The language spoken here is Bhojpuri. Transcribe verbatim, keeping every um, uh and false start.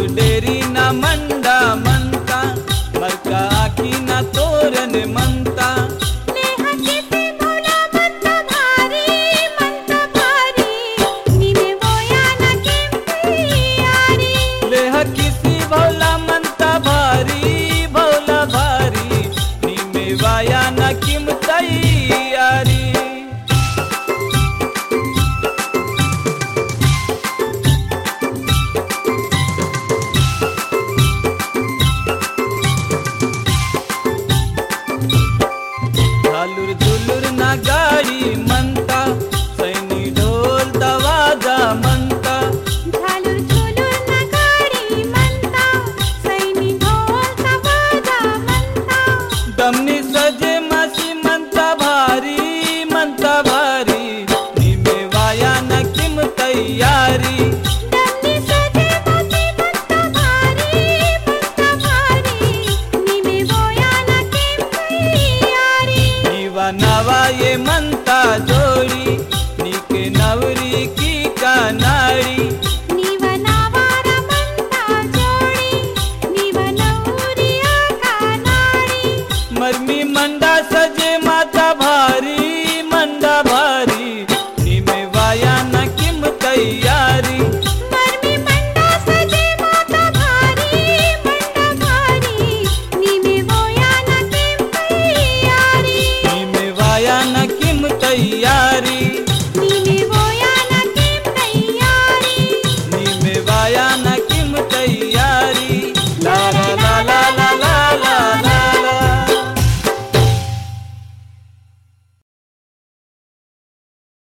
डेरी ना मंडा मनता मरका आखी ना तोरन मनता लेह किसी भोला मनता भारी भोला भारी नीमे वाया ना कीमतई यारी झालुर झुलुर ना गाड़ी मनता सैनी ढोल दवाजा मनता झालुर झुलुर ना गाडी म्हणता सैनी ढोल दवाजा म्हणता दमनी सजे मासी मनता भारी मनता भारी नीमे वाया ना कीमतई यारी दमनी सजे मासी म्हणता भारी म्हणता भारी निमे बोया ना केमई यारी नीवा नवा ये मनता जोड़ी नीके नवरी की का ना